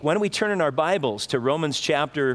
Why don't we turn in our Bibles to Romans chapter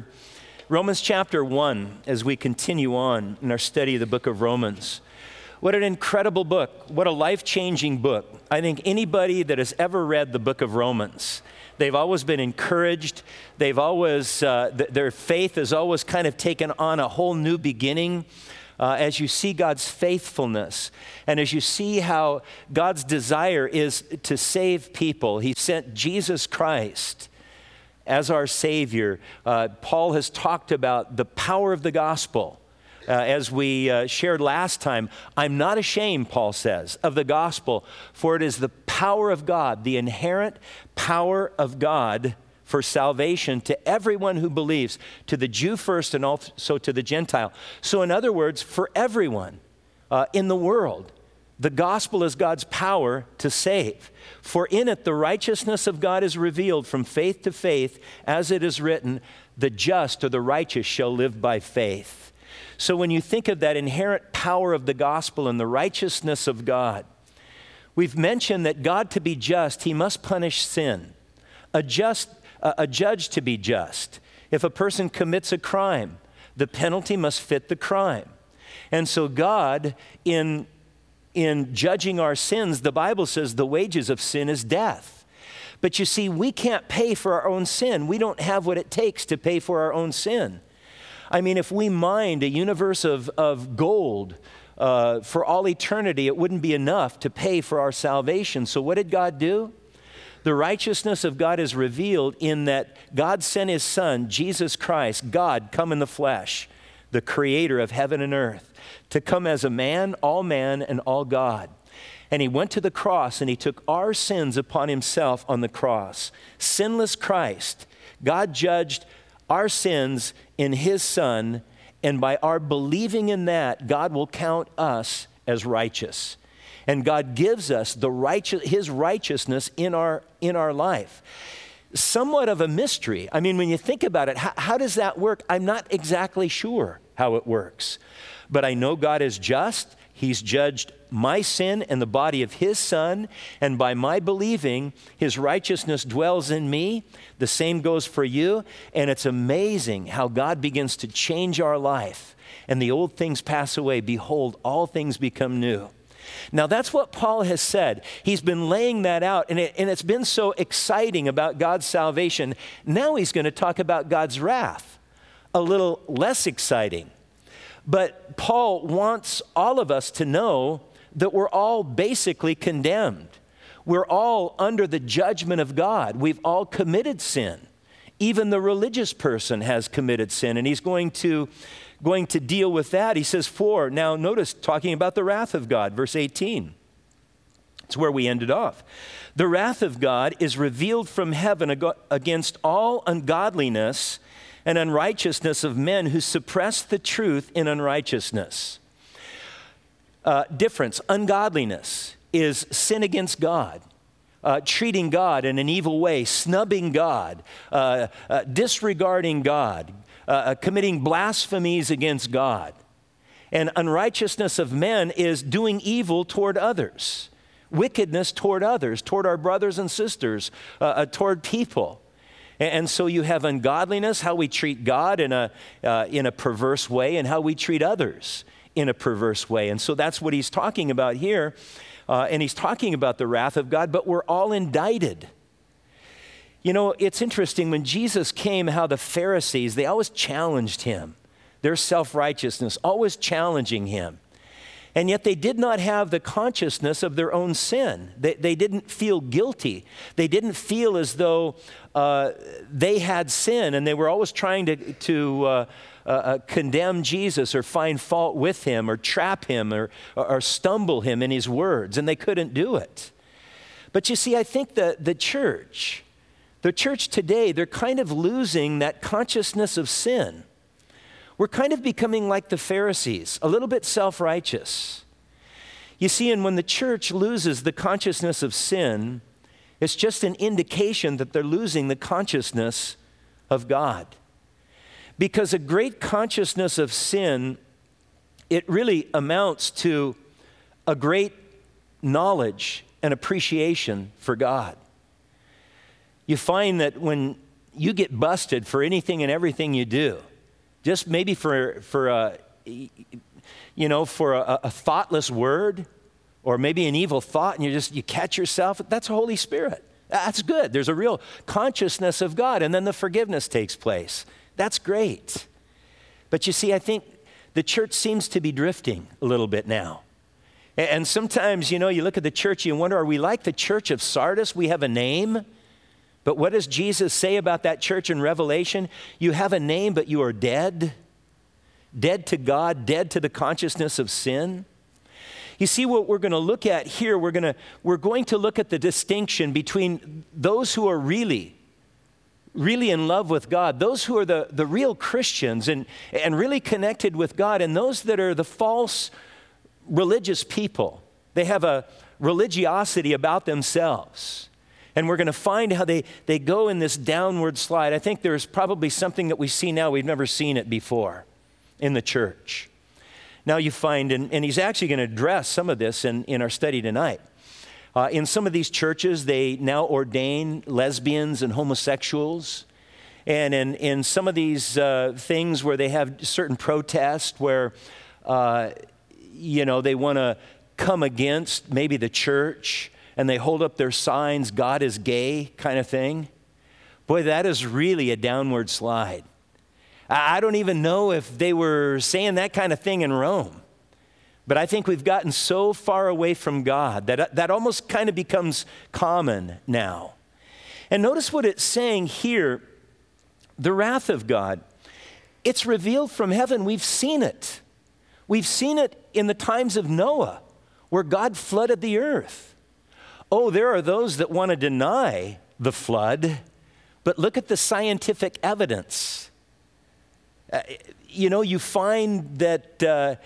1 as we continue on in our study of the book of Romans. What an incredible book. What a life-changing book. I think anybody that has ever read the book of Romans, they've always been encouraged. They've always, their faith has always kind of taken on a whole new beginning. As you see God's faithfulness and as you see how God's desire is to save people, He sent Jesus Christ as our Savior. Paul has talked about the power of the gospel. As we shared last time, I'm not ashamed, Paul says, of the gospel, for it is the power of God, the inherent power of God for salvation to everyone who believes, to the Jew first and also to the Gentile. So in other words, for everyone in the world, the gospel is God's power to save. For in it the righteousness of God is revealed from faith to faith, as it is written, the just or the righteous shall live by faith. So when you think of that inherent power of the gospel and the righteousness of God, we've mentioned that God to be just, He must punish sin. A judge to be just. If a person commits a crime, the penalty must fit the crime. And so God, in judging our sins, the Bible says the wages of sin is death. But you see, we can't pay for our own sin. We don't have what it takes to pay for our own sin. I mean, if we mined a universe of gold for all eternity, it wouldn't be enough to pay for our salvation. So what did God do? The righteousness of God is revealed in that God sent His Son, Jesus Christ, God come in the flesh, the creator of heaven and earth, to come as a man and all God. And He went to the cross and He took our sins upon Himself on the cross. Sinless Christ, God judged our sins in His Son, and by our believing in that, God will count us as righteous. And God gives us His righteousness in our life. Somewhat of a mystery. I mean, when you think about it, how does that work? I'm not exactly sure how it works. But I know God is just. He's judged my sin and the body of His Son. And by my believing, His righteousness dwells in me. The same goes for you. And it's amazing how God begins to change our life. And the old things pass away. Behold, all things become new. Now that's what Paul has said. He's been laying that out, and it's been so exciting about God's salvation. Now he's going to talk about God's wrath, a little less exciting. But Paul wants all of us to know that we're all basically condemned. We're all under the judgment of God. We've all committed sin. Even the religious person has committed sin, and he's going to deal with that. He says, now notice, talking about the wrath of God, verse 18. It's where we ended off. The wrath of God is revealed from heaven against all ungodliness and unrighteousness of men who suppress the truth in unrighteousness. Difference, ungodliness is sin against God. Treating God in an evil way, snubbing God, disregarding God, committing blasphemies against God. And unrighteousness of men is doing evil toward others, wickedness toward others, toward our brothers and sisters, toward people. And so you have ungodliness, how we treat God in a perverse way, and how we treat others in a perverse way. And so that's what he's talking about here. And he's talking about the wrath of God, but we're all indicted. You know, it's interesting when Jesus came, how the Pharisees, they always challenged Him. Their self-righteousness, always challenging Him. And yet they did not have the consciousness of their own sin. They didn't feel guilty. They didn't feel as though they had sin, and they were always trying to condemn Jesus or find fault with Him or trap Him or stumble Him in His words, and they couldn't do it. But you see, I think the church today, they're kind of losing that consciousness of sin. We're kind of becoming like the Pharisees, a little bit self-righteous. You see, and when the church loses the consciousness of sin, it's just an indication that they're losing the consciousness of God. Because a great consciousness of sin, it really amounts to a great knowledge and appreciation for God. You find that when you get busted for anything and everything you do. Just maybe for a thoughtless word, or maybe an evil thought, and you catch yourself. That's the Holy Spirit. That's good. There's a real consciousness of God, and then the forgiveness takes place. That's great. But you see, I think the church seems to be drifting a little bit now. And sometimes, you look at the church, you wonder, are we like the church of Sardis? We have a name. But what does Jesus say about that church in Revelation? You have a name, but you are dead. Dead to God, dead to the consciousness of sin. You see, what we're going to look at here, we're going to look at the distinction between those who are really in love with God, those who are the real Christians and really connected with God, and those that are the false religious people. They have a religiosity about themselves. And we're going to find how they go in this downward slide. I think there's probably something that we see now, we've never seen it before in the church. Now you find, and he's actually going to address some of this in our study tonight. In some of these churches, they now ordain lesbians and homosexuals. And in some of these things where they have certain protests where, they want to come against maybe the church, and they hold up their signs, God is gay kind of thing. Boy, that is really a downward slide. I don't even know if they were saying that kind of thing in Rome. But I think we've gotten so far away from God that almost kind of becomes common now. And notice what it's saying here, the wrath of God. It's revealed from heaven. We've seen it. We've seen it in the times of Noah, where God flooded the earth. Oh, there are those that want to deny the flood, but look at the scientific evidence. You find that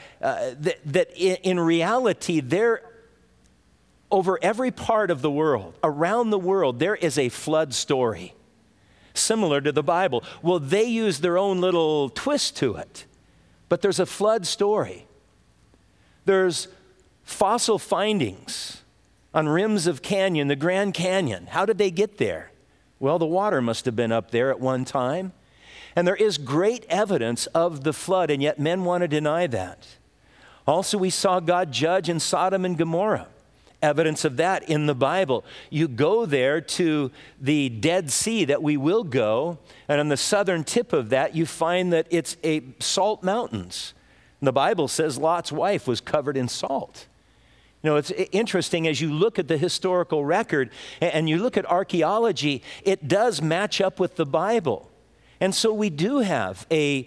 in reality, there, over every part of the world, around the world, there is a flood story, similar to the Bible. Well, they use their own little twist to it, but there's a flood story. There's fossil findings on rims of canyon, the Grand Canyon. How did they get there? Well, the water must have been up there at one time. And there is great evidence of the flood, and yet men want to deny that. Also, we saw God judge in Sodom and Gomorrah. Evidence of that in the Bible. You go there to the Dead Sea that we will go, and on the southern tip of that, you find that it's a salt mountains. And the Bible says Lot's wife was covered in salt. It's interesting as you look at the historical record and you look at archaeology, it does match up with the Bible. And so we do have a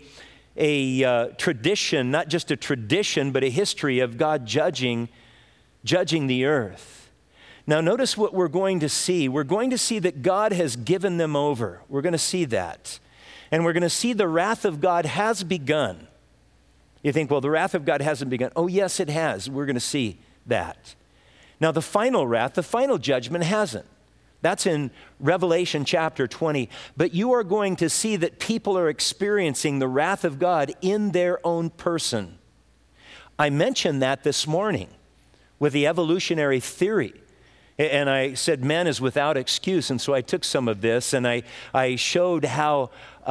tradition, not just a tradition, but a history of God judging the earth. Now notice what we're going to see. We're going to see that God has given them over. We're going to see that. And we're going to see the wrath of God has begun. You think, well, the wrath of God hasn't begun. Oh, yes, it has. We're going to see that. Now the final wrath, the final judgment hasn't. That's in Revelation chapter 20. But you are going to see that people are experiencing the wrath of God in their own person. I mentioned that this morning with the evolutionary theory. And I said man is without excuse. And so I took some of this and I showed how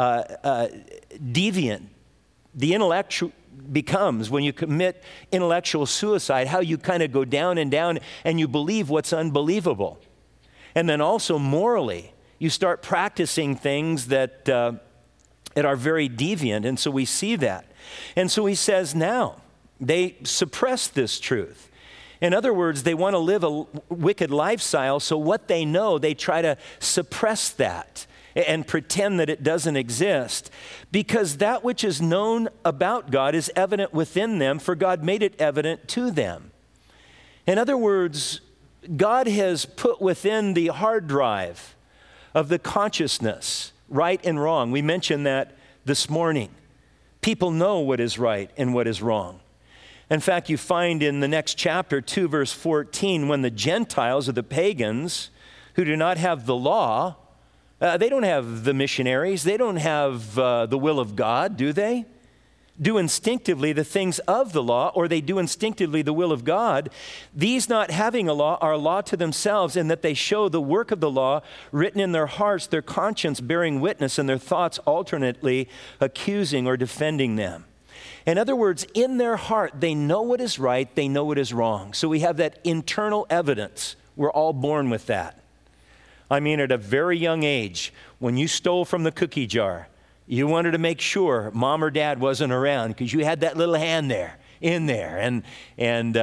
deviant the intellectual becomes when you commit intellectual suicide, how you kind of go down and you believe what's unbelievable. And then also morally, you start practicing things that are very deviant. And so we see that. And so he says now, they suppress this truth. In other words, they want to live a wicked lifestyle, so what they know, they try to suppress that and pretend that it doesn't exist, because that which is known about God is evident within them, for God made it evident to them. In other words, God has put within the hard drive of the consciousness right and wrong. We mentioned that this morning. People know what is right and what is wrong. In fact, you find in the next chapter, 2 verse 14, when the Gentiles or the pagans who do not have the law, they don't have the missionaries, they don't have the will of God, do they? do instinctively the things of the law, or they do instinctively the will of God, these not having a law are a law to themselves in that they show the work of the law written in their hearts, their conscience bearing witness, and their thoughts alternately accusing or defending them. In other words, in their heart, they know what is right, they know what is wrong. So we have that internal evidence. We're all born with that. I mean, at a very young age, when you stole from the cookie jar, you wanted to make sure mom or dad wasn't around because you had that little hand there, in there. And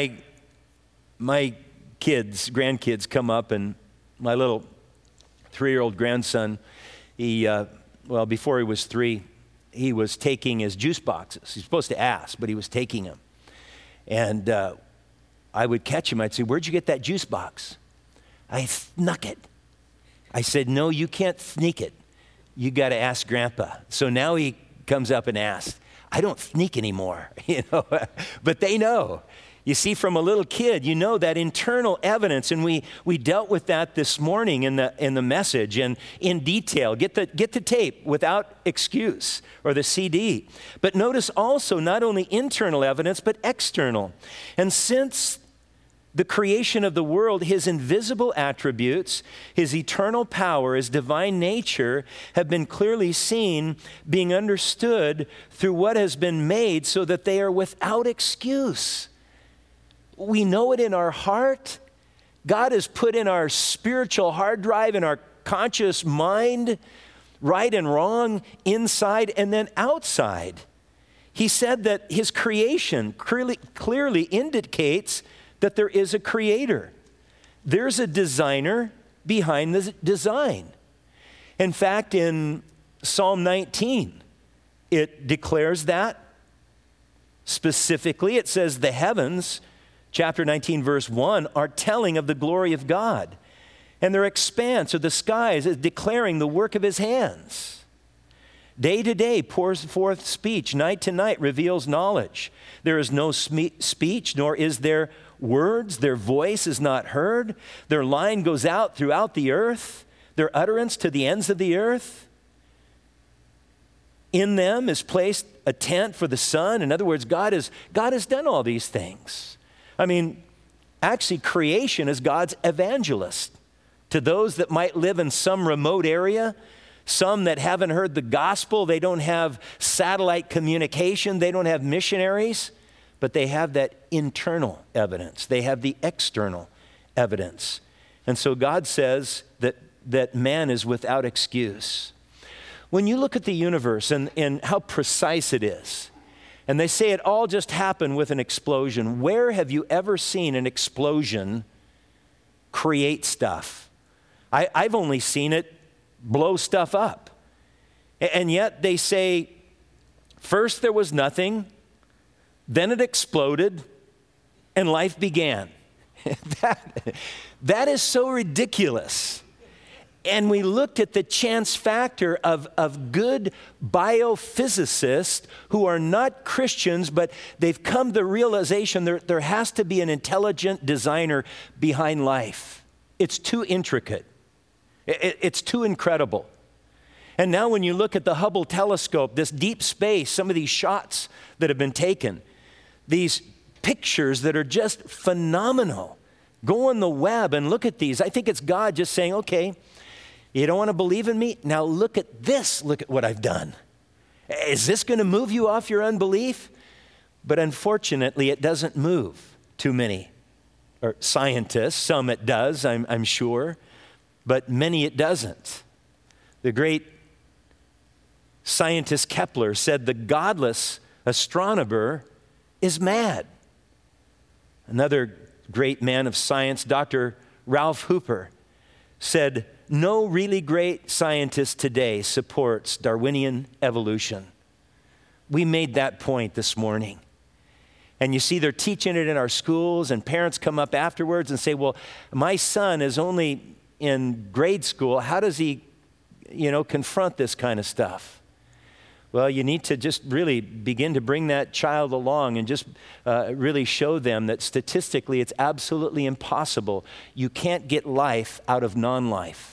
my grandkids come up, and my little 3-year-old grandson, before he was 3, he was taking his juice boxes. He's supposed to ask, but he was taking them. And I would catch him. I'd say, "Where'd you get that juice box?" "I snuck it." I said, "No, you can't sneak it. You got to ask Grandpa." So now he comes up and asks. I don't sneak anymore, but they know. You see, from a little kid, you know that internal evidence, and we dealt with that this morning in the message and in detail. Get the tape without excuse, or the CD. But notice also not only internal evidence, but external. And since the creation of the world, his invisible attributes, his eternal power, his divine nature have been clearly seen, being understood through what has been made, so that they are without excuse. We know it in our heart. God has put in our spiritual hard drive, in our conscious mind, right and wrong, inside and then outside. He said that his creation clearly indicates that there is a creator. There's a designer behind the design. In fact, in Psalm 19, it declares that. Specifically, it says the heavens, chapter 19, verse 1, are telling of the glory of God. And their expanse, or the skies, is declaring the work of his hands. Day to day pours forth speech. Night to night reveals knowledge. There is no speech, nor is there words. Their voice is not heard. Their line goes out throughout the earth. Their utterance to the ends of the earth. In them is placed a tent for the sun. In other words, God has done all these things. I mean, actually, creation is God's evangelist to those that might live in some remote area, some that haven't heard the gospel. They don't have satellite communication. They don't have missionaries, but they have that internal evidence. They have the external evidence. And so God says that man is without excuse. When you look at the universe and how precise it is, and they say it all just happened with an explosion. Where have you ever seen an explosion create stuff? I've only seen it blow stuff up. And yet they say, first there was nothing, then it exploded, and life began. That is so ridiculous. And we looked at the chance factor of good biophysicists who are not Christians, but they've come to the realization there has to be an intelligent designer behind life. It's too intricate. It's too incredible. And now when you look at the Hubble telescope, this deep space, some of these shots that have been taken, these pictures that are just phenomenal. Go on the web and look at these. I think it's God just saying, okay, you don't want to believe in me? Now look at this. Look at what I've done. Is this going to move you off your unbelief? But unfortunately, it doesn't move too many or scientists. Some it does, I'm sure, but many it doesn't. The great scientist Kepler said the godless astronomer is mad. Another great man of science, Dr. Ralph Hooper, said, no really great scientist today supports Darwinian evolution. We made that point this morning. And you see, they're teaching it in our schools, and parents come up afterwards and say, well, my son is only in grade school. How does he, confront this kind of stuff? Well, you need to just really begin to bring that child along and just really show them that statistically it's absolutely impossible. You can't get life out of non-life.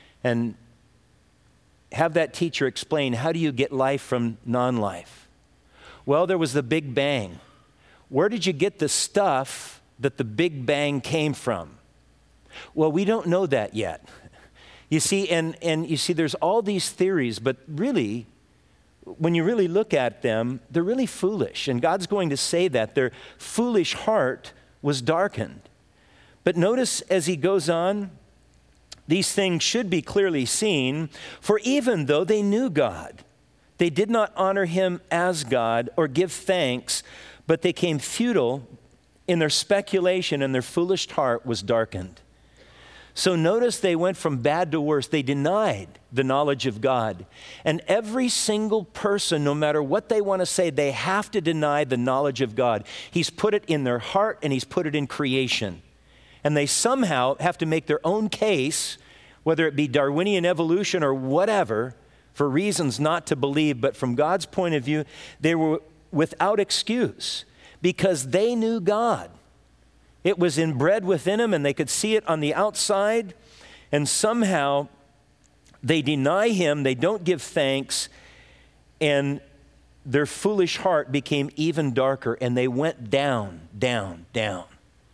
And have that teacher explain, how do you get life from non-life? Well, there was the Big Bang. Where did you get the stuff that the Big Bang came from? Well, we don't know that yet. You see, and you see, there's all these theories, but really, when you really look at them, they're really foolish. And God's going to say that their foolish heart was darkened. But notice as he goes on, these things should be clearly seen, for even though they knew God, they did not honor him as God or give thanks, but they came futile in their speculation, and their foolish heart was darkened. So notice they went from bad to worse. They denied the knowledge of God. And every single person, no matter what they want to say, they have to deny the knowledge of God. He's put it in their heart and he's put it in creation. And they somehow have to make their own case, whether it be Darwinian evolution or whatever, for reasons not to believe. But from God's point of view, they were without excuse because they knew God. It was inbred within them, and they could see it on the outside, and somehow they deny him, they don't give thanks, and their foolish heart became even darker, and they went down, down, down.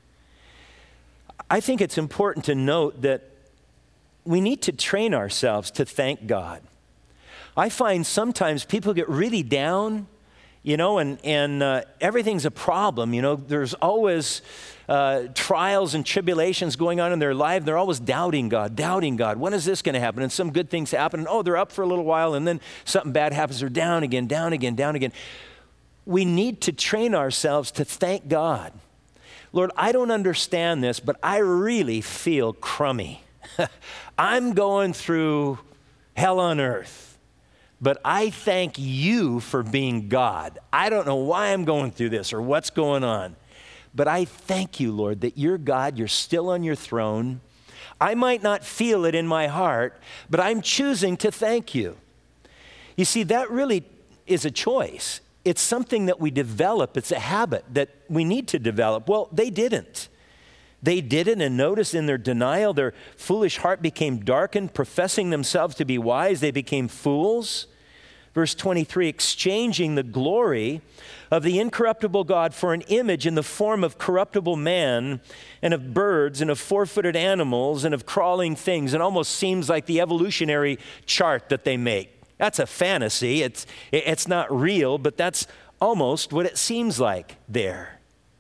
I think it's important to note that we need to train ourselves to thank God. I find sometimes people get really down, and everything's a problem. There's always trials and tribulations going on in their life. They're always doubting God. When is this going to happen? And some good things happen. And they're up for a little while, and then something bad happens. They're down again, down again, down again. We need to train ourselves to thank God. Lord, I don't understand this, but I really feel crummy. I'm going through hell on earth. But I thank you for being God. I don't know why I'm going through this or what's going on. But I thank you, Lord, that you're God. You're still on your throne. I might not feel it in my heart, but I'm choosing to thank you. You see, that really is a choice. It's something that we develop. It's a habit that we need to develop. Well, they didn't. They didn't, and notice in their denial, their foolish heart became darkened, professing themselves to be wise. They became fools. Verse 23, exchanging the glory of the incorruptible God for an image in the form of corruptible man and of birds and of four-footed animals and of crawling things. It almost seems like the evolutionary chart that they make. That's a fantasy. It's not real, but that's almost what it seems like there.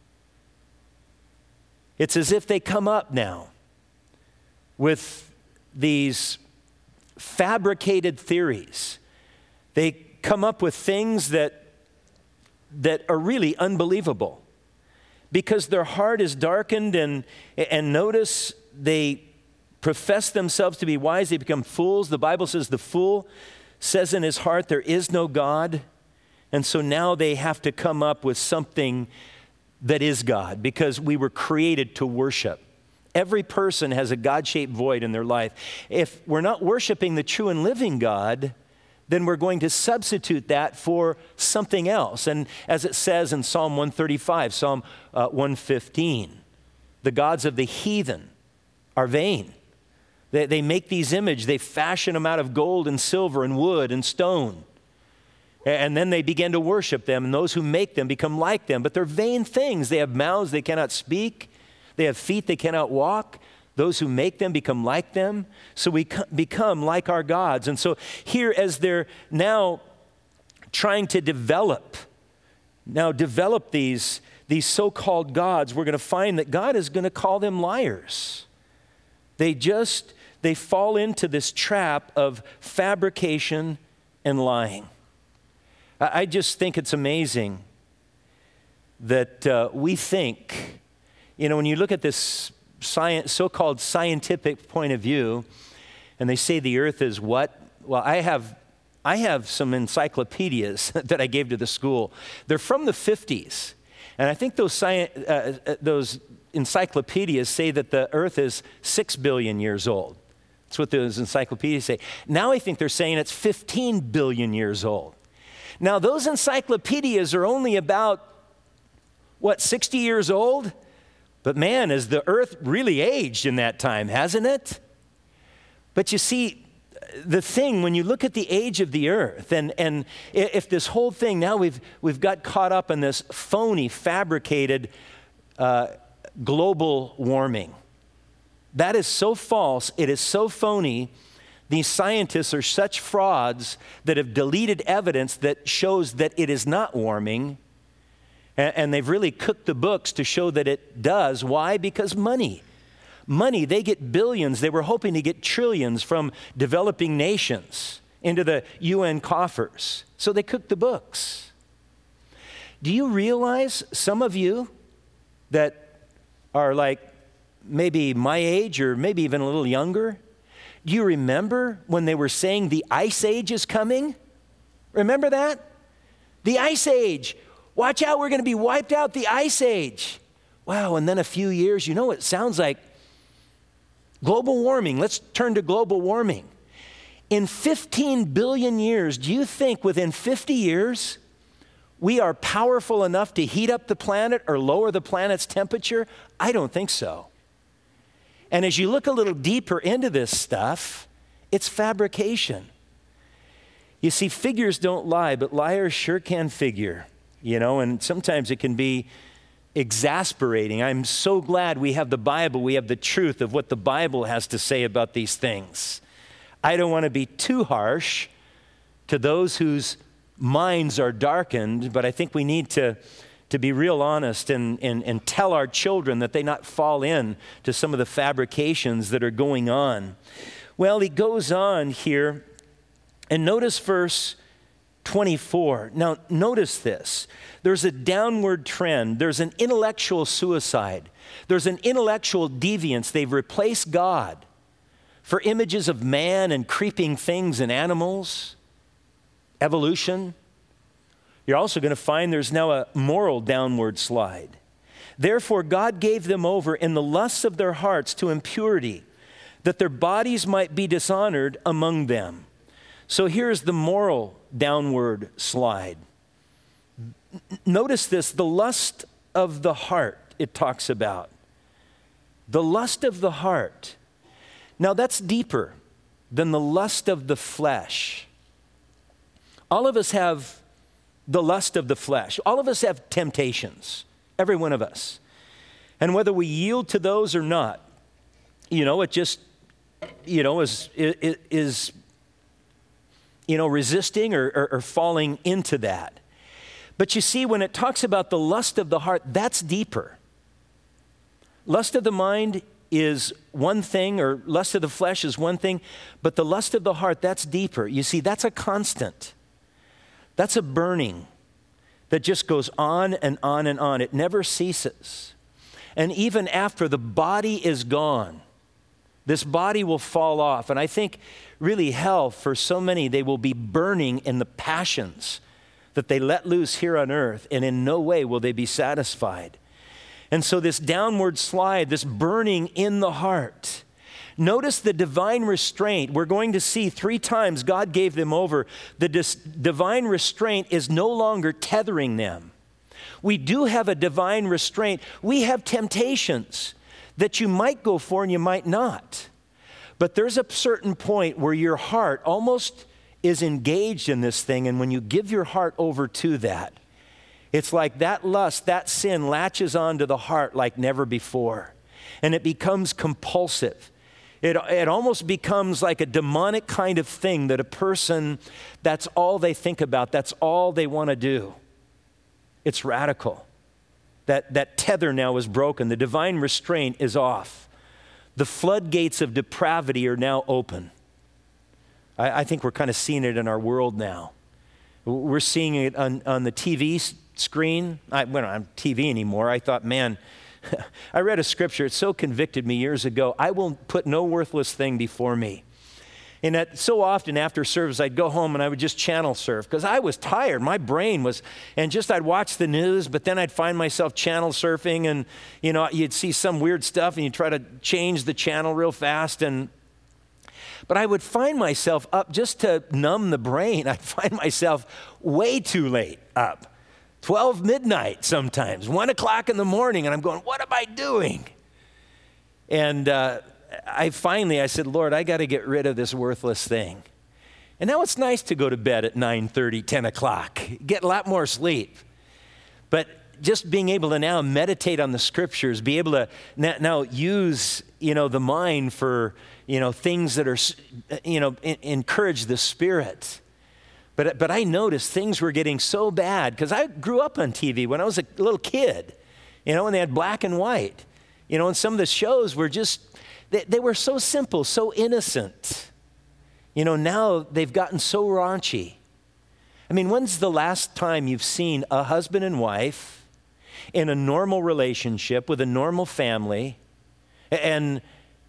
It's as if they come up now with these fabricated theories. They come up with things that are really unbelievable because their heart is darkened, and notice they profess themselves to be wise. They become fools. The Bible says the fool says in his heart there is no God, and so now they have to come up with something that is God, because we were created to worship. Every person has a God-shaped void in their life. If we're not worshiping the true and living God, then we're going to substitute that for something else. And as it says in Psalm 135, Psalm 115, the gods of the heathen are vain. They make these images, they fashion them out of gold and silver and wood and stone. And then they begin to worship them, and those who make them become like them. But they're vain things. They have mouths they cannot speak. They have feet they cannot walk. Those who make them become like them. So we become like our gods. And so here, as they're now trying to develop these so-called gods, we're going to find that God is going to call them liars. They fall into this trap of fabrication and lying. I just think it's amazing that we think, when you look at this so-called scientific point of view, and they say the earth is what? Well, I have some encyclopedias that I gave to the school. They're from the 50s. And I think those encyclopedias say that the earth is 6 billion years old. That's what those encyclopedias say. Now I think they're saying it's 15 billion years old. Now, those encyclopedias are only about, 60 years old? But man, has the earth really aged in that time, hasn't it? But you see, the thing, when you look at the age of the earth, and if this whole thing, now we've got caught up in this phony, fabricated global warming. That is so false. It is so phony. These scientists are such frauds that have deleted evidence that shows that it is not warming. And they've really cooked the books to show that it does. Why? Because money. Money, they get billions. They were hoping to get trillions from developing nations into the UN coffers. So they cooked the books. Do you realize, some of you that are like maybe my age or maybe even a little younger, do you remember when they were saying the ice age is coming? Remember that? The ice age. Watch out, we're going to be wiped out, the ice age. Wow, and then a few years, you know, it sounds like global warming. Let's turn to global warming. In 15 billion years, do you think within 50 years, we are powerful enough to heat up the planet or lower the planet's temperature? I don't think so. And as you look a little deeper into this stuff, it's fabrication. You see, figures don't lie, but liars sure can figure, you know, and sometimes it can be exasperating. I'm so glad we have the Bible, we have the truth of what the Bible has to say about these things. I don't want to be too harsh to those whose minds are darkened, but I think we need to be real honest and tell our children that they not fall in to some of the fabrications that are going on. Well, he goes on here, and notice verse 24. Now, notice this. There's a downward trend. There's an intellectual suicide. There's an intellectual deviance. They've replaced God for images of man and creeping things and animals, evolution. You're also going to find there's now a moral downward slide. Therefore, God gave them over in the lusts of their hearts to impurity, that their bodies might be dishonored among them. So here's the moral downward slide. Notice this, the lust of the heart, it talks about. The lust of the heart. Now that's deeper than the lust of the flesh. All of us have the lust of the flesh. All of us have temptations, every one of us. And whether we yield to those or not, you know, it just, you know, is you know, resisting or falling into that. But you see, when it talks about the lust of the heart, that's deeper. Lust of the mind is one thing, or lust of the flesh is one thing, but the lust of the heart, that's deeper. You see, that's a constant. That's a burning that just goes on and on and on. It never ceases. And even after the body is gone, this body will fall off. And I think really hell, for so many, they will be burning in the passions that they let loose here on earth, and in no way will they be satisfied. And so this downward slide, this burning in the heart. Notice the divine restraint. We're going to see 3 times God gave them over. The divine restraint is no longer tethering them. We do have a divine restraint. We have temptations that you might go for and you might not. But there's a certain point where your heart almost is engaged in this thing, and when you give your heart over to that, it's like that lust, that sin latches onto the heart like never before, and it becomes compulsive. It almost becomes like a demonic kind of thing that a person, that's all they think about, that's all they want to do. It's radical. That tether now is broken. The divine restraint is off. The floodgates of depravity are now open. I think we're kind of seeing it in our world now. We're seeing it on the TV screen. I don't have TV anymore. I thought, man, I read a scripture. It so convicted me years ago. I will put no worthless thing before me. And that so often after service, I'd go home and I would just channel surf because I was tired. My brain was, and just I'd watch the news, but then I'd find myself channel surfing, and you know, you'd see some weird stuff and you try to change the channel real fast. But I would find myself up just to numb the brain. I'd find myself way too late up. 12 midnight sometimes, 1 o'clock in the morning, and I'm going, what am I doing? And I said, Lord, I got to get rid of this worthless thing. And now it's nice to go to bed at 9:30, 10 o'clock, get a lot more sleep. But just being able to now meditate on the scriptures, be able to now use, the mind for, things that are, encourage the spirit. But I noticed things were getting so bad because I grew up on TV when I was a little kid, and they had black and white, and some of the shows were just, they were so simple, so innocent. Now they've gotten so raunchy. I mean, when's the last time you've seen a husband and wife in a normal relationship with a normal family and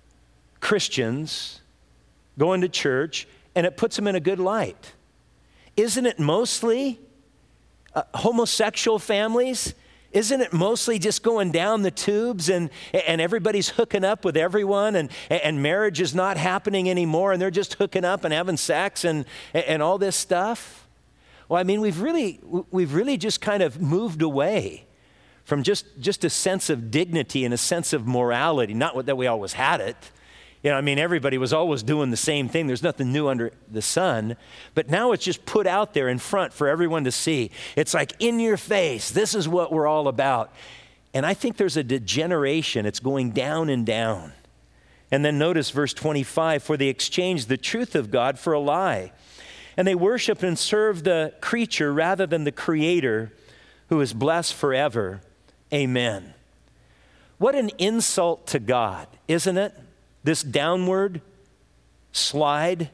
Christians going to church, and it puts them in a good light? Isn't it mostly homosexual families? Isn't it mostly just going down the tubes and everybody's hooking up with everyone and marriage is not happening anymore and they're just hooking up and having sex and all this stuff? Well, I mean, we've really just kind of moved away from just a sense of dignity and a sense of morality. Not that we always had it. Everybody was always doing the same thing. There's nothing new under the sun. But now it's just put out there in front for everyone to see. It's like in your face. This is what we're all about. And I think there's a degeneration. It's going down and down. And then notice verse 25, for they exchanged the truth of God for a lie. And they worship and serve the creature rather than the Creator, who is blessed forever. Amen. What an insult to God, isn't it? This downward slide,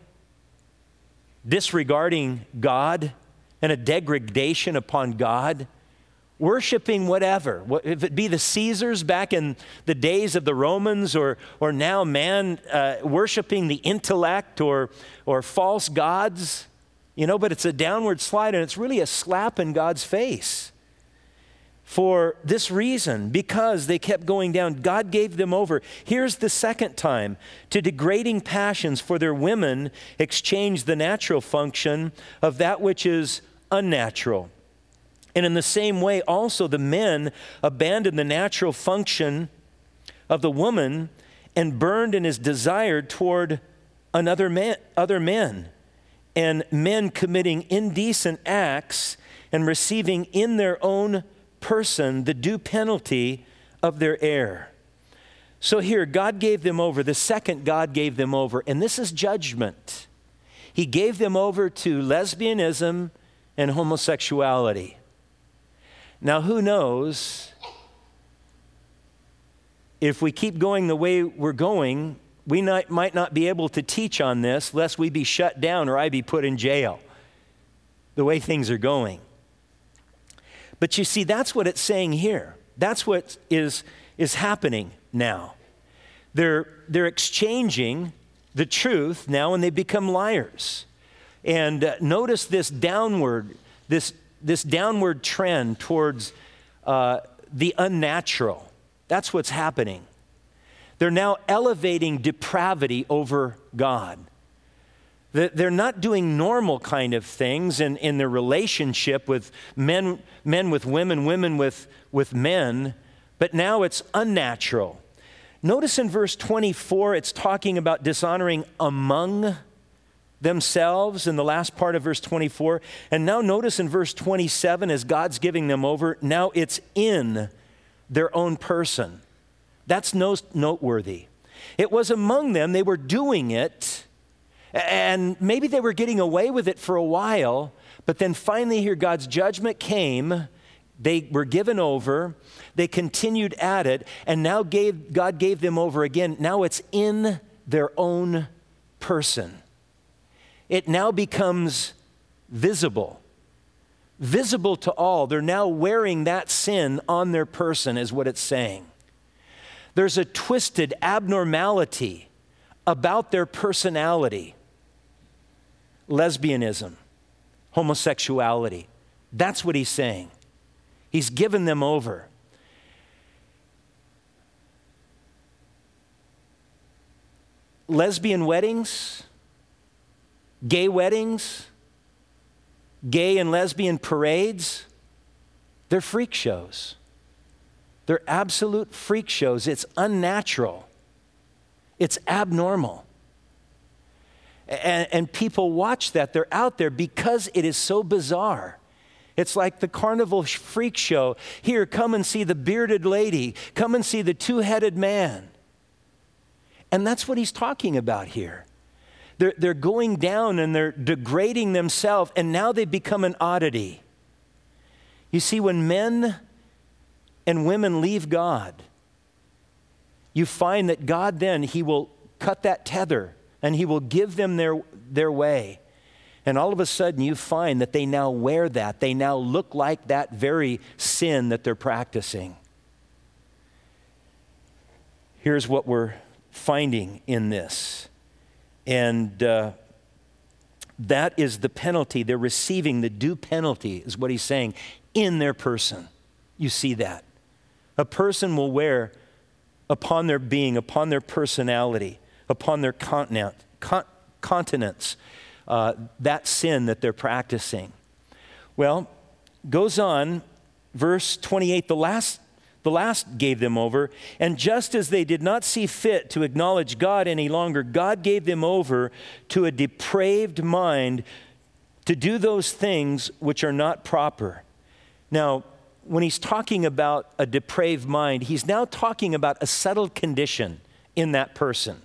disregarding God and a degradation upon God, worshiping whatever. If it be the Caesars back in the days of the Romans, or now man worshiping the intellect or false gods, but it's a downward slide, and it's really a slap in God's face. For this reason, because they kept going down, God gave them over. Here's the second time, to degrading passions, for their women exchanged the natural function of that which is unnatural. And in the same way, also the men abandoned the natural function of the woman and burned in his desire toward other men, and men committing indecent acts and receiving in their own person the due penalty of their error. So here, God gave them over. The second, God gave them over. And this is judgment. He gave them over to lesbianism and homosexuality. Now, who knows if we keep going the way we're going, we might not be able to teach on this lest we be shut down or I be put in jail, the way things are going. But you see, that's what it's saying here. That's what is happening now. They're exchanging the truth now, and they become liars. And notice this downward trend towards the unnatural. That's what's happening. They're now elevating depravity over God. They're not doing normal kind of things in their relationship with men with women, women with men, but now it's unnatural. Notice in verse 24, it's talking about dishonoring among themselves in the last part of verse 24. And now notice in verse 27, as God's giving them over, now it's in their own person. That's noteworthy. It was among them, they were doing it, and maybe they were getting away with it for a while, but then finally here God's judgment came. They were given over. They continued at it, and now God gave them over again. Now it's in their own person. It now becomes visible to all. They're now wearing that sin on their person, is what it's saying. There's a twisted abnormality about their personality. Lesbianism, homosexuality. That's what he's saying. He's given them over. Lesbian weddings, gay weddings, gay and lesbian parades, they're freak shows. They're absolute freak shows. It's unnatural. It's abnormal. And people watch that. They're out there because it is so bizarre. It's like the carnival freak show. Here, come and see the bearded lady. Come and see the two-headed man. And that's what he's talking about here. They're going down and they're degrading themselves, and now they become an oddity. You see, when men and women leave God, you find that God then, he will cut that tether and he will give them their way. And all of a sudden you find that they now wear that. They now look like that very sin that they're practicing. Here's what we're finding in this. And that is the penalty. They're receiving the due penalty, is what he's saying, in their person. You see that. A person will wear upon their being, upon their personality, upon their countenance, that sin that they're practicing. Well, goes on, verse 28, the last gave them over, and just as they did not see fit to acknowledge God any longer, God gave them over to a depraved mind to do those things which are not proper. Now, when he's talking about a depraved mind, he's now talking about a settled condition in that person.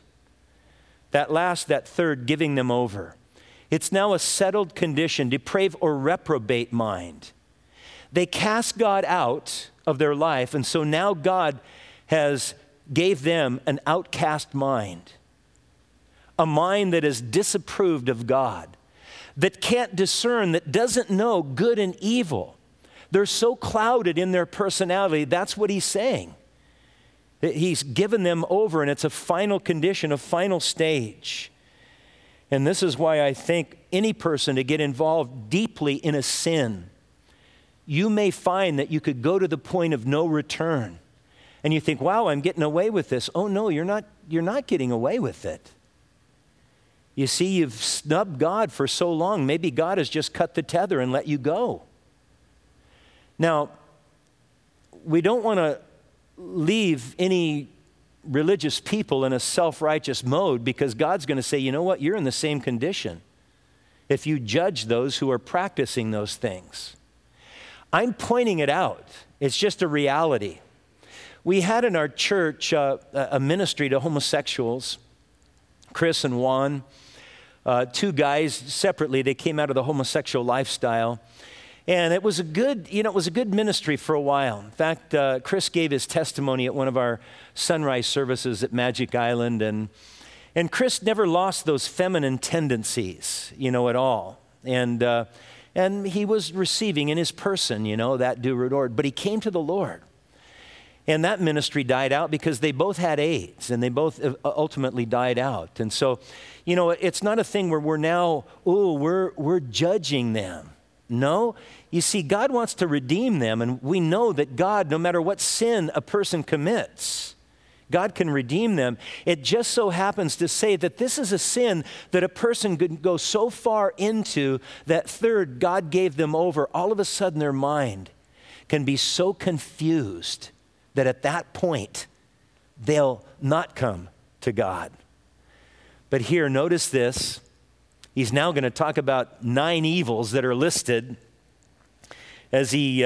That third, giving them over. It's now a settled condition, depraved or reprobate mind. They cast God out of their life, and so now God has gave them an outcast mind. A mind that is disapproved of God, that can't discern, that doesn't know good and evil. They're so clouded in their personality, that's what he's saying. He's given them over, and it's a final condition, a final stage. And this is why I think any person to get involved deeply in a sin, you may find that you could go to the point of no return. And you think, wow, I'm getting away with this. Oh no, you're not getting away with it. You see, you've snubbed God for so long, maybe God has just cut the tether and let you go. Now, we don't want to leave any religious people in a self-righteous mode, because God's going to say, you know what, you're in the same condition if you judge those who are practicing those things. I'm pointing it out. It's just a reality. We had in our church a ministry to homosexuals, Chris and Juan, two guys separately. They came out of the homosexual lifestyle. And it was a good ministry for a while. In fact, Chris gave his testimony at one of our sunrise services at Magic Island. And Chris never lost those feminine tendencies, at all. And he was receiving in his person, that due reward. But he came to the Lord. And that ministry died out because they both had AIDS, and they both ultimately died out. And so, it's not a thing where we're now, we're judging them. No, you see, God wants to redeem them, and we know that God, no matter what sin a person commits, God can redeem them. It just so happens to say that this is a sin that a person could go so far into that third, God gave them over. All of a sudden, their mind can be so confused that at that point, they'll not come to God. But here, notice this. He's now going to talk about 9 evils that are listed as he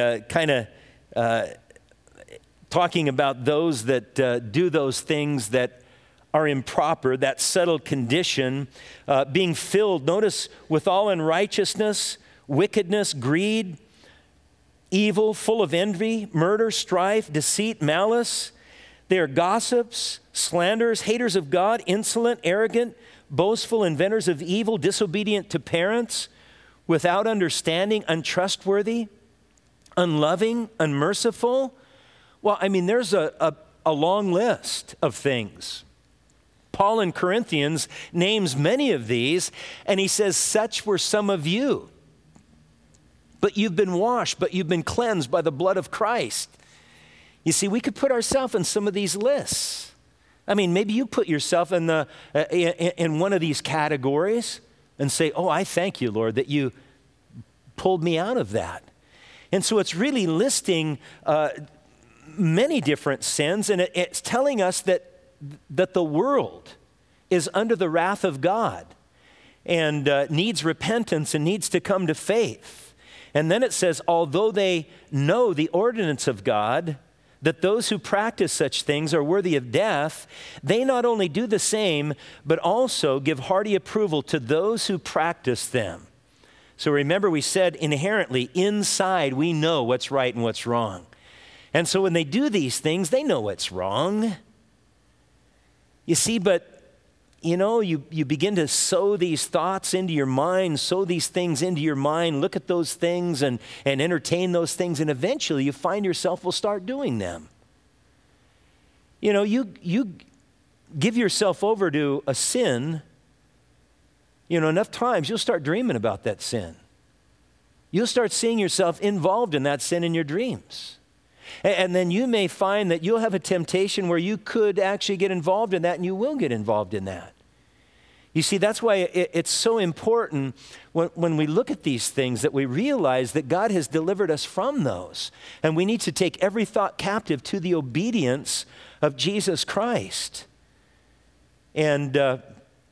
talking about those that do those things that are improper, that settled condition, being filled, notice, with all unrighteousness, wickedness, greed, evil, full of envy, murder, strife, deceit, malice. They are gossips, slanderers, haters of God, insolent, arrogant, boastful, inventors of evil, disobedient to parents, without understanding, untrustworthy, unloving, unmerciful. Well, there's a long list of things. Paul in Corinthians names many of these, and he says, such were some of you. But you've been washed, but you've been cleansed by the blood of Christ. You see, we could put ourselves in some of these lists. Maybe you put yourself in one of these categories and say, oh, I thank you, Lord, that you pulled me out of that. And so it's really listing many different sins, and it's telling us that that the world is under the wrath of God and needs repentance and needs to come to faith. And then it says, although they know the ordinance of God, that those who practice such things are worthy of death, they not only do the same, but also give hearty approval to those who practice them. So remember, we said inherently, inside we know what's right and what's wrong. And so when they do these things, they know what's wrong. You see, but you begin to sow these thoughts into your mind, sow these things into your mind, look at those things and entertain those things, and eventually you find yourself will start doing them. You give yourself over to a sin, enough times you'll start dreaming about that sin. You'll start seeing yourself involved in that sin in your dreams. And then you may find that you'll have a temptation where you could actually get involved in that, and you will get involved in that. You see, that's why it's so important when we look at these things that we realize that God has delivered us from those. And we need to take every thought captive to the obedience of Jesus Christ. But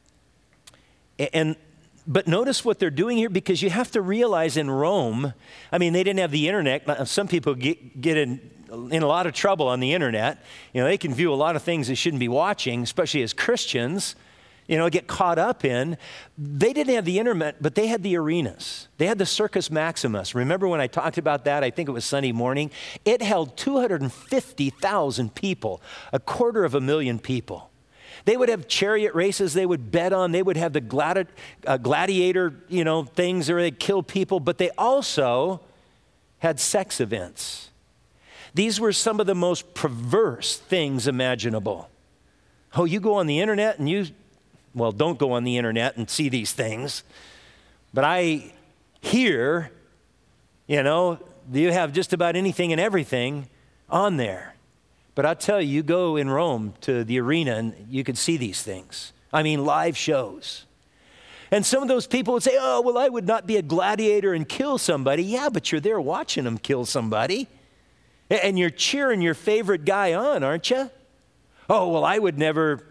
notice what they're doing here, because you have to realize in Rome, they didn't have the internet. Some people get in a lot of trouble on the internet. They can view a lot of things they shouldn't be watching, especially as Christians, get caught up in. They didn't have the internet, but they had the arenas. They had the Circus Maximus. Remember when I talked about that? I think it was Sunday morning. It held 250,000 people, 250,000 people. They would have chariot races they would bet on. They would have the gladiator, things where they'd kill people, but they also had sex events. These were some of the most perverse things imaginable. Oh, you go on the internet and don't go on the internet and see these things. But I hear, you have just about anything and everything on there. But I'll tell you, you go in Rome to the arena and you can see these things. Live shows. And some of those people would say, oh, well, I would not be a gladiator and kill somebody. Yeah, but you're there watching them kill somebody. And you're cheering your favorite guy on, aren't you? Oh, well, I would never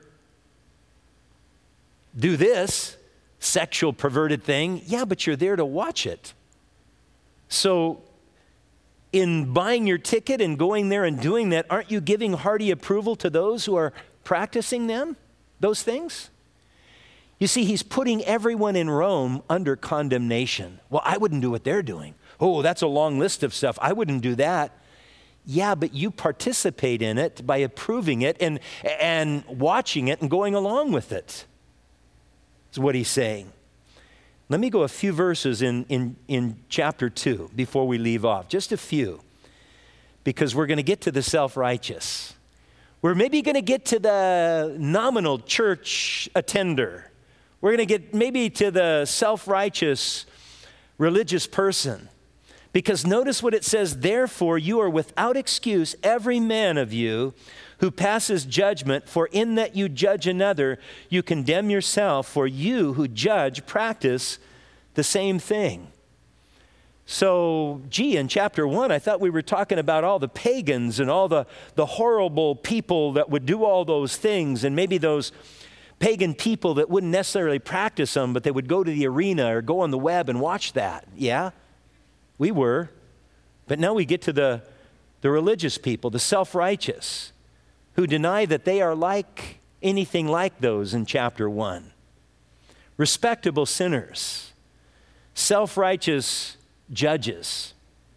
do this sexual perverted thing. Yeah, but you're there to watch it. So in buying your ticket and going there and doing that, aren't you giving hearty approval to those who are practicing those things? You see, he's putting everyone in Rome under condemnation. Well, I wouldn't do what they're doing. Oh, that's a long list of stuff. I wouldn't do that. Yeah, but you participate in it by approving it and watching it and going along with it. That's what he's saying. Let me go a few verses in chapter 2 before we leave off. Just a few. Because we're going to get to the self-righteous. We're maybe going to get to the nominal church attender. We're going to get maybe to the self-righteous religious person. Because notice what it says, therefore you are without excuse, every man of you who passes judgment, for in that you judge another, you condemn yourself, for you who judge practice the same thing. So, in chapter 1, I thought we were talking about all the pagans and all the horrible people that would do all those things, and maybe those pagan people that wouldn't necessarily practice them, but they would go to the arena or go on the web and watch that. Yeah, we were. But now we get to the religious people, the self-righteous, who deny that they are like anything like those in chapter 1. Respectable sinners, self-righteous judges.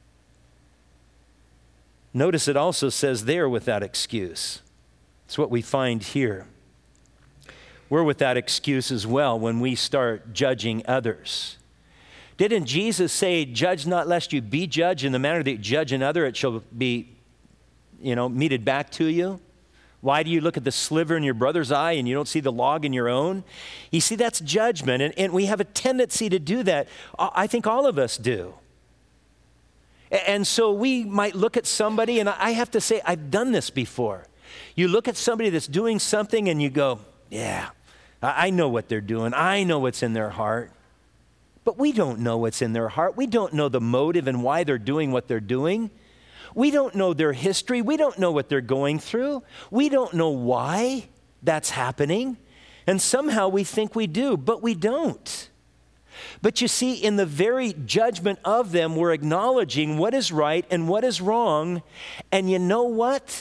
Notice it also says they're without excuse. It's what we find here. We're without excuse as well when we start judging others. Didn't Jesus say, judge not lest you be judged, in the manner that you judge another, it shall be, meted back to you? Why do you look at the sliver in your brother's eye and you don't see the log in your own? You see, that's judgment, and we have a tendency to do that. I think all of us do. And so we might look at somebody, and I have to say, I've done this before. You look at somebody that's doing something and you go, yeah, I know what they're doing. I know what's in their heart. But we don't know what's in their heart. We don't know the motive and why they're doing what they're doing. We don't know their history. We don't know what they're going through. We don't know why. that's happening, and somehow we think we do, but we don't. But you see, in the very judgment of them, we're acknowledging what is right and what is wrong, and you know what?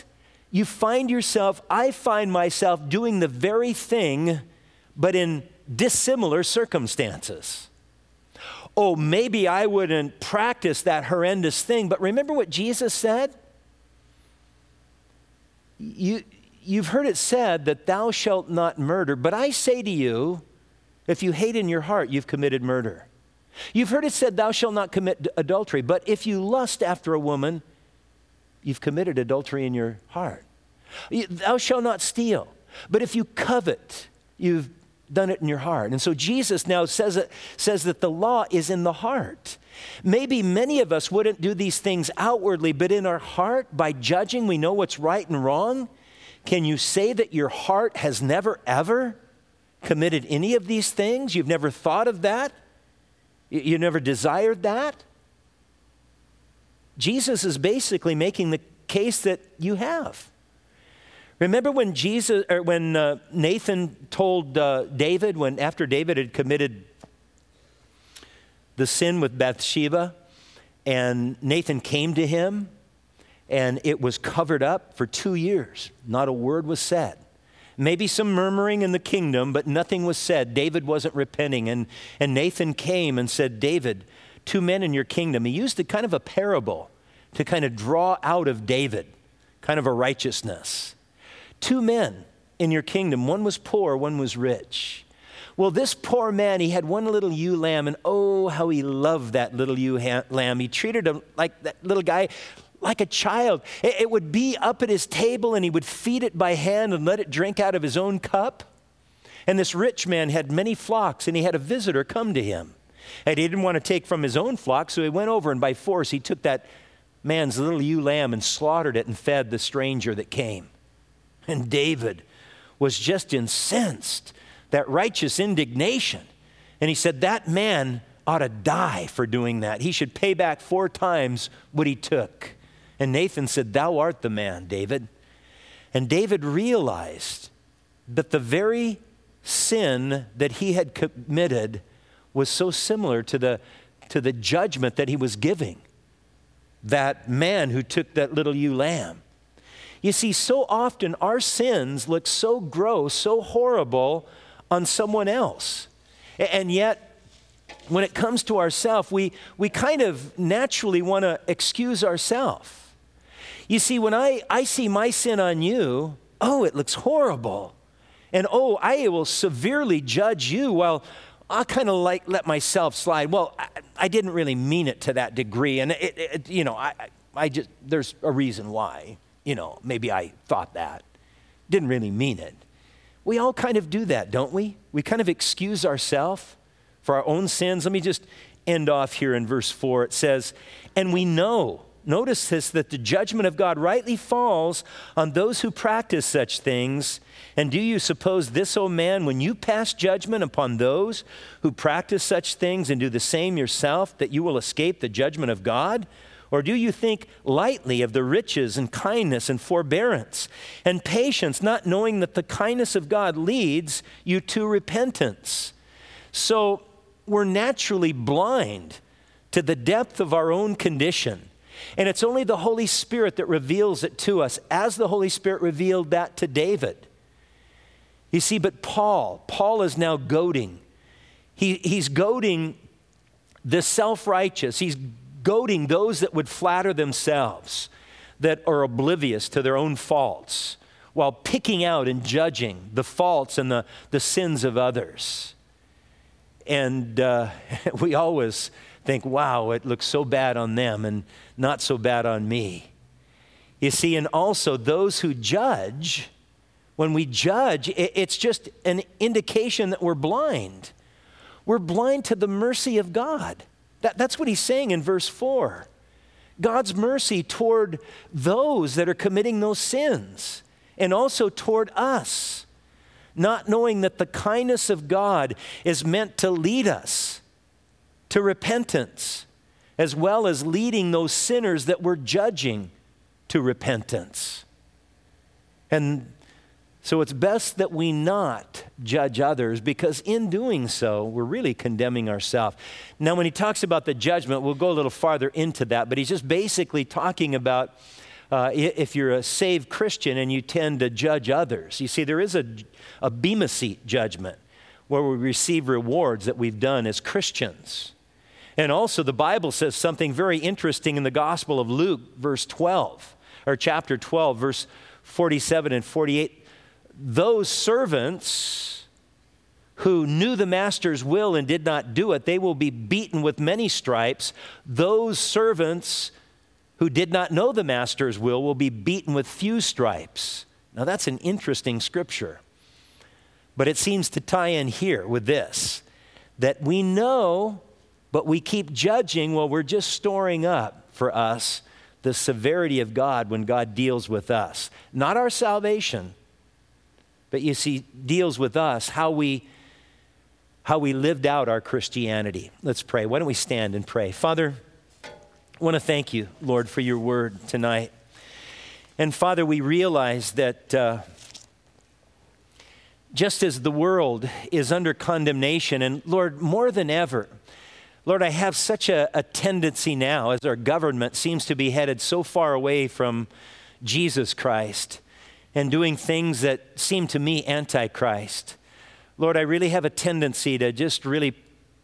I find myself doing the very thing, but in dissimilar circumstances. Oh, maybe I wouldn't practice that horrendous thing, but remember what Jesus said? You've heard it said that thou shalt not murder, but I say to you, if you hate in your heart, you've committed murder. You've heard it said, thou shalt not commit adultery, but if you lust after a woman, you've committed adultery in your heart. Thou shalt not steal, but if you covet, you've done it in your heart. And so Jesus now says that the law is in the heart. Maybe many of us wouldn't do these things outwardly, but in our heart, by judging, we know what's right and wrong. Can you say that your heart has never, ever committed any of these things? You've never thought of that? You never desired that? Jesus is basically making the case that you have. Remember when Nathan told David, after David had committed the sin with Bathsheba, and Nathan came to him, and it was covered up for 2 years. Not a word was said. Maybe some murmuring in the kingdom, but nothing was said. David wasn't repenting. And Nathan came and said, David, 2 men in your kingdom. He used a kind of a parable to kind of draw out of David, kind of a righteousness. 2 men in your kingdom. One was poor, one was rich. Well, this poor man, he had one little ewe lamb, and oh, how he loved that little ewe lamb. He treated him like that little guy, like a child. It would be up at his table, and he would feed it by hand and let it drink out of his own cup. And this rich man had many flocks, and he had a visitor come to him. And he didn't want to take from his own flock, so he went over, and by force, he took that man's little ewe lamb and slaughtered it and fed the stranger that came. And David was just incensed, that righteous indignation. And he said, that man ought to die for doing that. He should pay back 4 times what he took. And Nathan said, thou art the man, David. And David realized that the very sin that he had committed was so similar to the judgment that he was giving that man who took that little ewe lamb. You see, so often our sins look so gross, so horrible on someone else. And yet, when it comes to ourselves, we kind of naturally want to excuse ourselves. You see, when I see my sin on you, oh, it looks horrible. And oh, I will severely judge you. Well, I'll kind of let myself slide. Well, I didn't really mean it to that degree. And I just, there's a reason why. Maybe I thought that. Didn't really mean it. We all kind of do that, don't we? We kind of excuse ourselves for our own sins. Let me just end off here in verse 4. It says, and we know, notice this, that the judgment of God rightly falls on those who practice such things. And do you suppose this, O man, when you pass judgment upon those who practice such things and do the same yourself, that you will escape the judgment of God? Or do you think lightly of the riches and kindness and forbearance and patience, not knowing that the kindness of God leads you to repentance? So we're naturally blind to the depth of our own condition. And it's only the Holy Spirit that reveals it to us, as the Holy Spirit revealed that to David. You see, but Paul is now goading. He's goading the self-righteous. He's goading those that would flatter themselves, that are oblivious to their own faults, while picking out and judging the faults and the sins of others. And we always think, wow, it looks so bad on them and not so bad on me. You see, and also those who judge, when we judge, it's just an indication that we're blind. We're blind to the mercy of God. That's what he's saying in verse 4. God's mercy toward those that are committing those sins, and also toward us, not knowing that the kindness of God is meant to lead us to repentance, as well as leading those sinners that we're judging to repentance. And So it's best that we not judge others, because in doing so, we're really condemning ourselves. Now, when he talks about the judgment, we'll go a little farther into that, but he's just basically talking about if you're a saved Christian and you tend to judge others. You see, there is a Bema Seat judgment where we receive rewards that we've done as Christians. And also the Bible says something very interesting in the Gospel of Luke, chapter 12, verse 47 and 48. Those servants who knew the master's will and did not do it, they will be beaten with many stripes. Those servants who did not know the master's will be beaten with few stripes. Now that's an interesting scripture. But it seems to tie in here with this, that we know, but we keep judging while we're just storing up for us the severity of God when God deals with us. Not our salvation, but you see, deals with us, how we lived out our Christianity. Let's pray. Why don't we stand and pray? Father, I want to thank you, Lord, for your word tonight. And Father, we realize that just as the world is under condemnation, and Lord, more than ever, Lord, I have such a tendency now as our government seems to be headed so far away from Jesus Christ and doing things that seem to me anti-Christ. Lord, I really have a tendency to just really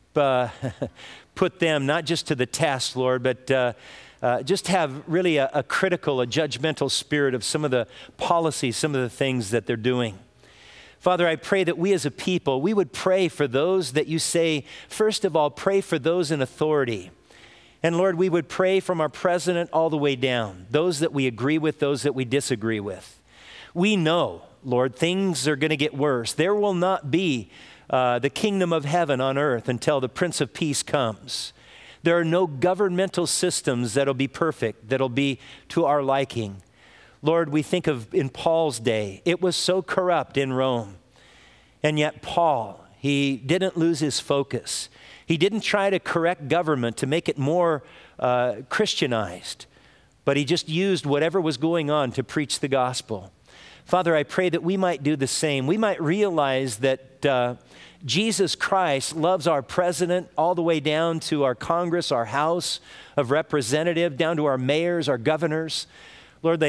put them not just to the test, Lord, but just have really a critical, a judgmental spirit of some of the policies, some of the things that they're doing. Father, I pray that we as a people, we would pray for those that you say, first of all, pray for those in authority. And Lord, we would pray from our president all the way down, those that we agree with, those that we disagree with. We know, Lord, things are going to get worse. There will not be the kingdom of heaven on earth until the Prince of Peace comes. There are no governmental systems that'll be perfect, that'll be to our liking. Lord, we think of in Paul's day, it was so corrupt in Rome. And yet Paul, he didn't lose his focus. He didn't try to correct government to make it more Christianized, but he just used whatever was going on to preach the gospel. Father, I pray that we might do the same. We might realize that Jesus Christ loves our president all the way down to our Congress, our House of Representatives, down to our mayors, our governors. Lord,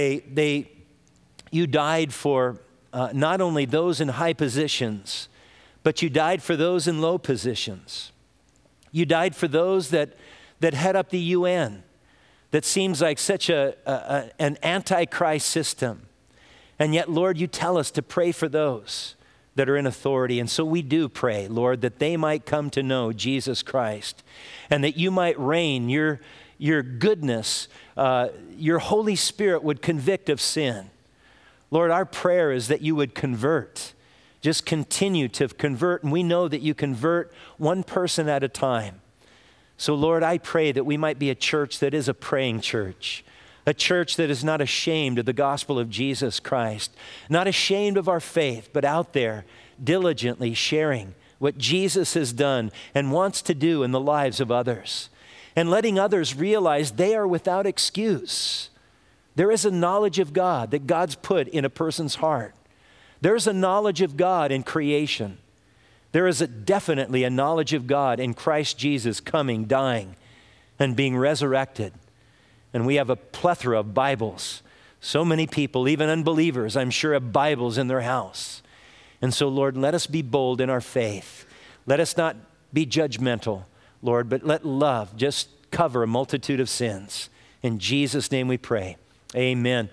you died for not only those in high positions, but you died for those in low positions. You died for those that head up the UN, that seems like such an anti-Christ system. And yet, Lord, you tell us to pray for those that are in authority. And so we do pray, Lord, that they might come to know Jesus Christ and that you might reign, your goodness, your Holy Spirit would convict of sin. Lord, our prayer is that you would convert. Just continue to convert, and we know that you convert one person at a time. So, Lord, I pray that we might be a church that is a praying church, a church that is not ashamed of the gospel of Jesus Christ, not ashamed of our faith, but out there diligently sharing what Jesus has done and wants to do in the lives of others, and letting others realize they are without excuse. There is a knowledge of God that God's put in a person's heart. There's a knowledge of God in creation. There is definitely a knowledge of God in Christ Jesus coming, dying, and being resurrected. And we have a plethora of Bibles. So many people, even unbelievers, I'm sure, have Bibles in their house. And so, Lord, let us be bold in our faith. Let us not be judgmental, Lord, but let love just cover a multitude of sins. In Jesus' name we pray. Amen.